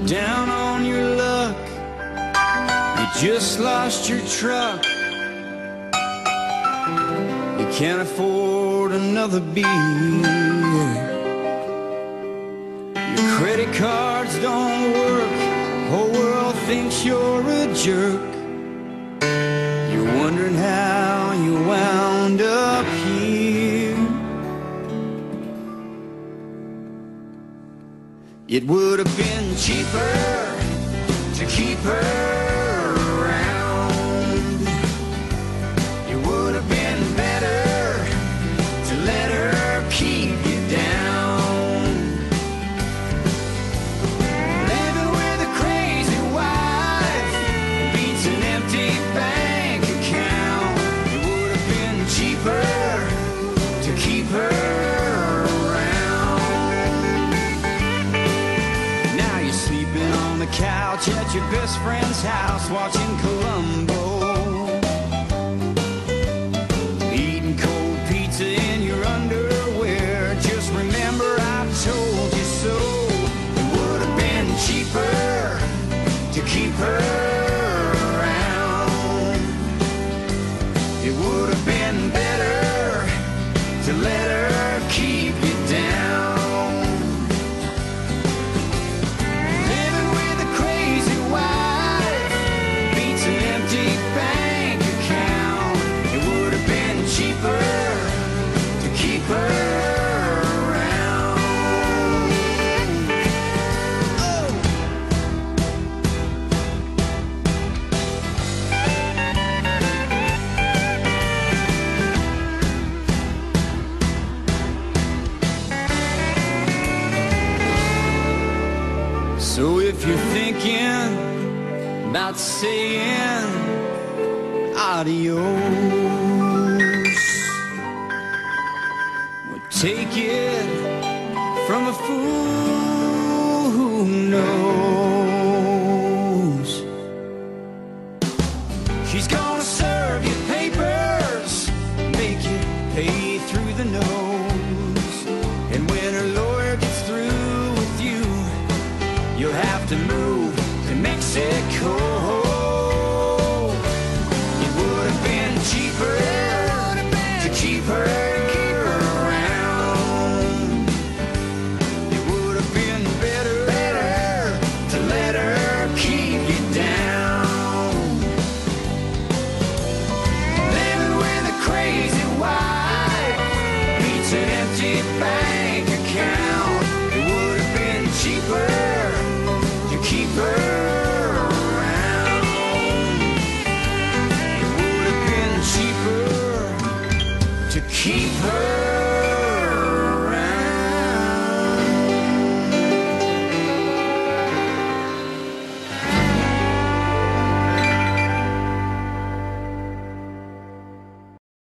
down on your luck, you just lost your truck, you can't afford another beer, your credit cards don't work, whole world thinks you're a jerk, you're wondering how you wound up here. It would have been cheaper to keep her around. It would have been better to let her keep you down. Living with a crazy wife beats an empty bank account. It would have been cheaper to keep her. Couch at your best friend's house, watching Columbo, eating cold pizza in your underwear. Just remember I told you so. It would have been cheaper to keep her around. It would have been better to let her keep you down. So if you're thinking about saying adios, well, take it from a fool who knows. She's gonna serve you papers, make you pay through the nose, and when her lawyer gets through with you, you'll have to move